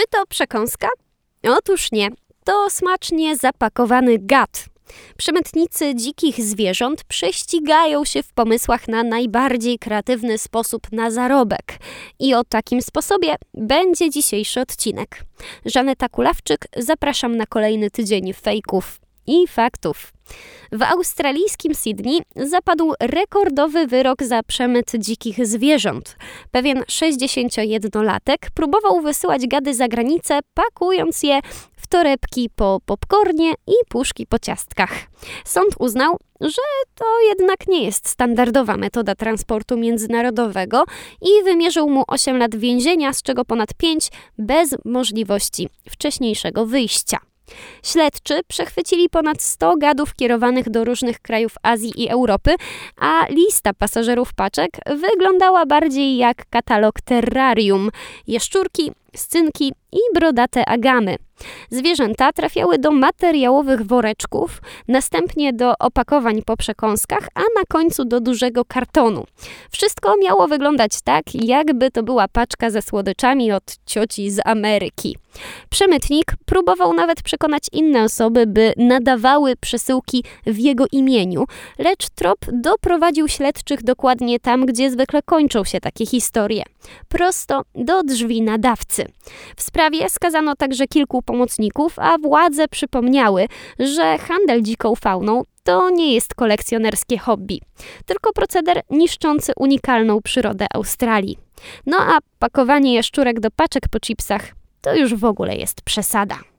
Czy to przekąska? Otóż nie. To smacznie zapakowany gad. Przemytnicy dzikich zwierząt prześcigają się w pomysłach na najbardziej kreatywny sposób na zarobek. I o takim sposobie będzie dzisiejszy odcinek. Żaneta Kulawczyk, zapraszam na kolejny tydzień fejków i faktów. W australijskim Sydney zapadł rekordowy wyrok za przemyt dzikich zwierząt. Pewien 61-latek próbował wysyłać gady za granicę, pakując je w torebki po popcornie i puszki po ciastkach. Sąd uznał, że to jednak nie jest standardowa metoda transportu międzynarodowego i wymierzył mu 8 lat więzienia, z czego ponad 5 bez możliwości wcześniejszego wyjścia. Śledczy przechwycili ponad 100 gadów kierowanych do różnych krajów Azji i Europy, a lista pasażerów paczek wyglądała bardziej jak katalog terrarium. Jaszczurki, scynki i brodate agamy. Zwierzęta trafiały do materiałowych woreczków, następnie do opakowań po przekąskach, a na końcu do dużego kartonu. Wszystko miało wyglądać tak, jakby to była paczka ze słodyczami od cioci z Ameryki. Przemytnik próbował nawet przekonać inne osoby, by nadawały przesyłki w jego imieniu, lecz trop doprowadził śledczych dokładnie tam, gdzie zwykle kończą się takie historie. Prosto do drzwi nadawcy. W sprawie skazano także kilku pomocników, a władze przypomniały, że handel dziką fauną to nie jest kolekcjonerskie hobby, tylko proceder niszczący unikalną przyrodę Australii. No a pakowanie jaszczurek do paczek po chipsach to już w ogóle jest przesada.